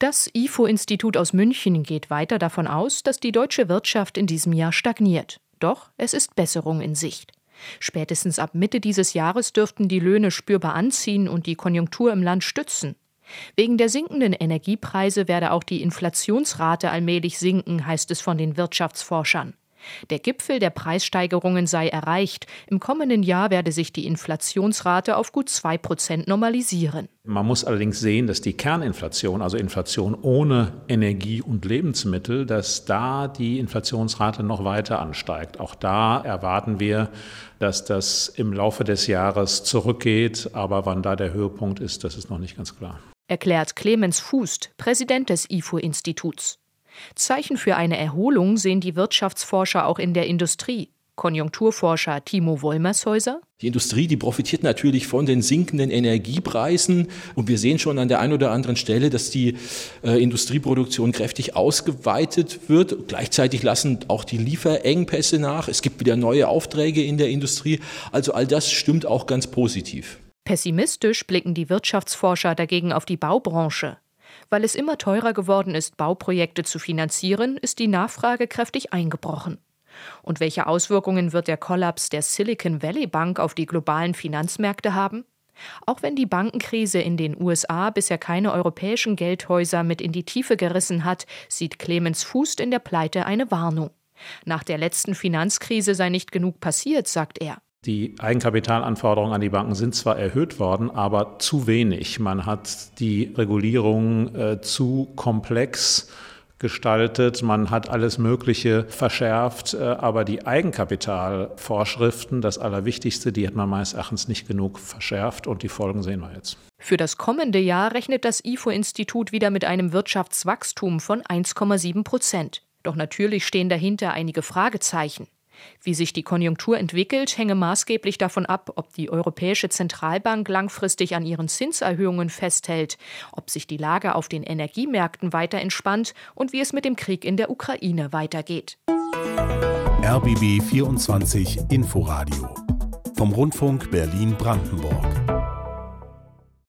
Das IFO-Institut aus München geht weiter davon aus, dass die deutsche Wirtschaft in diesem Jahr stagniert. Doch es ist Besserung in Sicht. Spätestens ab Mitte dieses Jahres dürften die Löhne spürbar anziehen und die Konjunktur im Land stützen. Wegen der sinkenden Energiepreise werde auch die Inflationsrate allmählich sinken, heißt es von den Wirtschaftsforschern. Der Gipfel der Preissteigerungen sei erreicht. Im kommenden Jahr werde sich die Inflationsrate auf gut 2% normalisieren. Man muss allerdings sehen, dass die Kerninflation, also Inflation ohne Energie und Lebensmittel, dass da die Inflationsrate noch weiter ansteigt. Auch da erwarten wir, dass das im Laufe des Jahres zurückgeht. Aber wann da der Höhepunkt ist, das ist noch nicht ganz klar. Erklärt Clemens Fußt, Präsident des IFO-Instituts. Zeichen für eine Erholung sehen die Wirtschaftsforscher auch in der Industrie. Konjunkturforscher Timo Wollmershäuser: Die Industrie, die profitiert natürlich von den sinkenden Energiepreisen. Und wir sehen schon an der einen oder anderen Stelle, dass die Industrieproduktion kräftig ausgeweitet wird. Gleichzeitig lassen auch die Lieferengpässe nach. Es gibt wieder neue Aufträge in der Industrie. Also all das stimmt auch ganz positiv. Pessimistisch blicken die Wirtschaftsforscher dagegen auf die Baubranche. Weil es immer teurer geworden ist, Bauprojekte zu finanzieren, ist die Nachfrage kräftig eingebrochen. Und welche Auswirkungen wird der Kollaps der Silicon Valley Bank auf die globalen Finanzmärkte haben? Auch wenn die Bankenkrise in den USA bisher keine europäischen Geldhäuser mit in die Tiefe gerissen hat, sieht Clemens Fußt in der Pleite eine Warnung. Nach der letzten Finanzkrise sei nicht genug passiert, sagt er. Die Eigenkapitalanforderungen an die Banken sind zwar erhöht worden, aber zu wenig. Man hat die Regulierung zu komplex gestaltet, man hat alles Mögliche verschärft, aber die Eigenkapitalvorschriften, das Allerwichtigste, die hat man meines Erachtens nicht genug verschärft und die Folgen sehen wir jetzt. Für das kommende Jahr rechnet das IFO-Institut wieder mit einem Wirtschaftswachstum von 1,7%. Doch natürlich stehen dahinter einige Fragezeichen. Wie sich die Konjunktur entwickelt, hänge maßgeblich davon ab, ob die Europäische Zentralbank langfristig an ihren Zinserhöhungen festhält, ob sich die Lage auf den Energiemärkten weiter entspannt und wie es mit dem Krieg in der Ukraine weitergeht. RBB 24 Inforadio vom Rundfunk Berlin-Brandenburg.